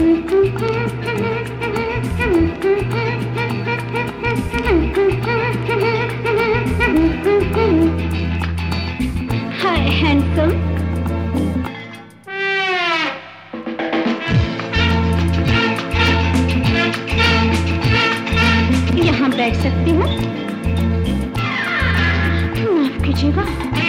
हाय handsome, यहाँ बैठ सकती हूँ? माफ कीजिएगा।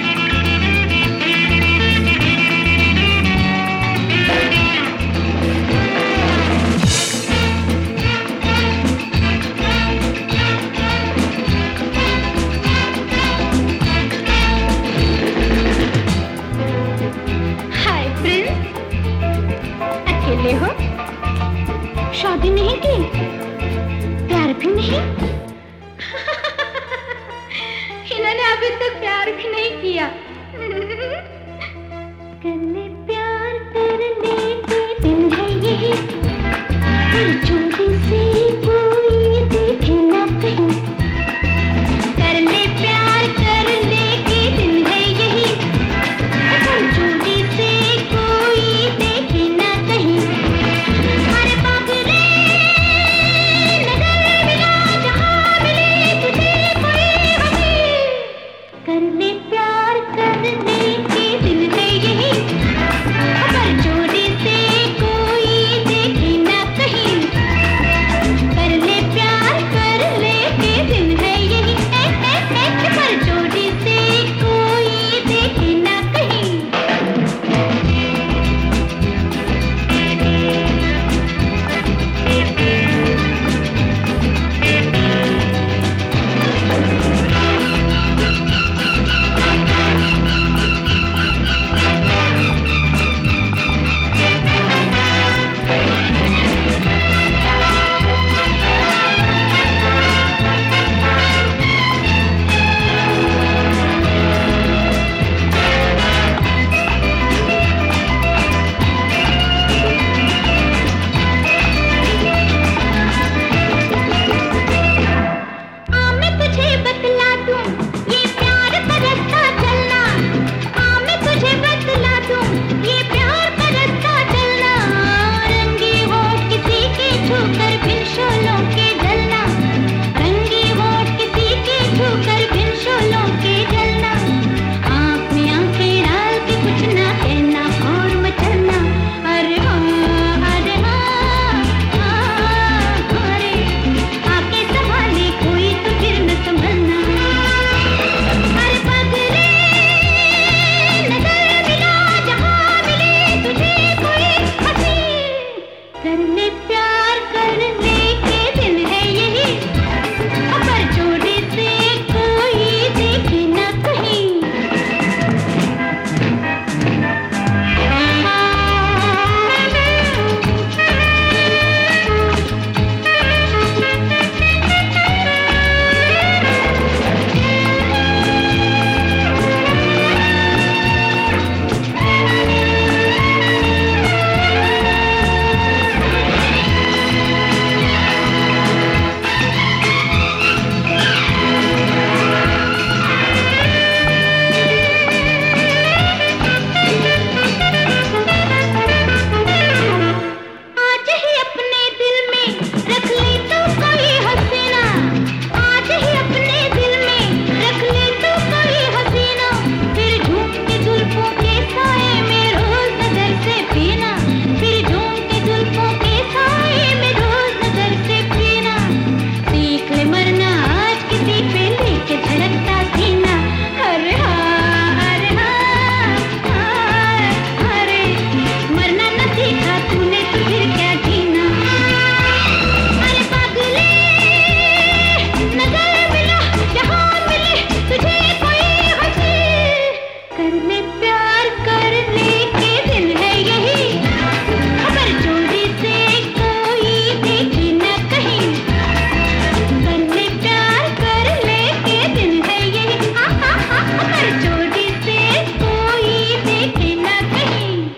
हाय प्रिंस, अकेले हो? शादी नहीं की? प्यार भी नहीं? इन्होंने अभी तक प्यार भी नहीं किया। करने प्यार करने के दिन है यही, छोटी सी कोई देखे ना कहीं। करने प्यार करने के दिन है यही, छोटी सी कोई देखे ना कहीं। अरे बाप रे, नजर मिला जहाँ मिले तुझे कोई हंसी। करने प्यार करने के दिन है यही, पर जोड़ी से कोई देखे ना कहीं। करने प्यार करने के दिन है यही, पर जोड़ी से कोई देखे ना कहीं। करने